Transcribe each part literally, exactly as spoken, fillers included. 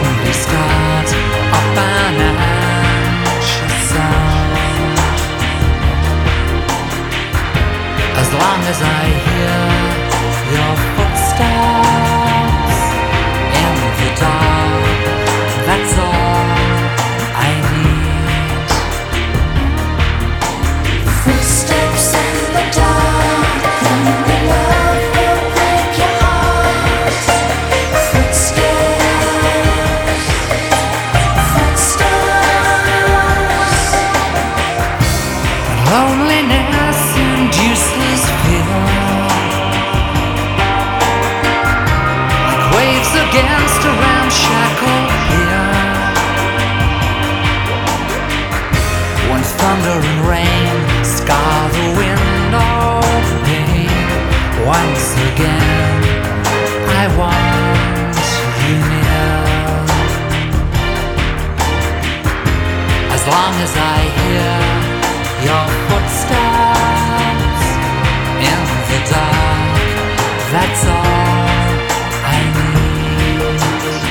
only start up an anxious sound. As long as I hear your footsteps in the dark, that's all I need. Footsteps in the dark, and the love will break your heart. Footsteps, footsteps. Loneliness and useless fear, like waves against a ramshackle pier. When thunder and rain scar the window pane, once again I want you near. As long as I hear your footsteps in the dark, that's all I need.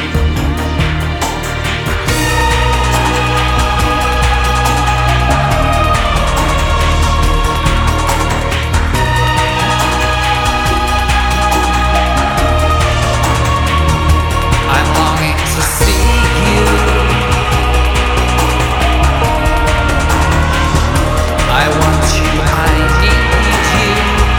I'm longing to see you. I want you, I need you.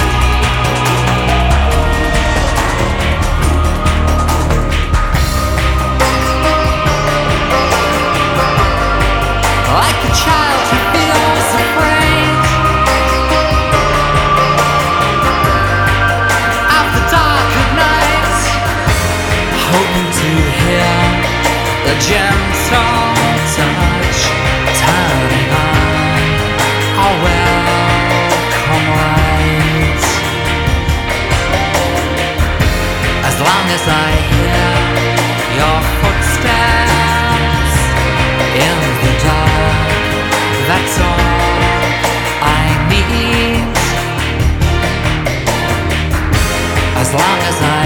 Like a child who feels afraid of the dark at night, hoping to hear the gentle touch turning on a welcome light. As long as I hear your footsteps in the dark, that's all I need. As long as I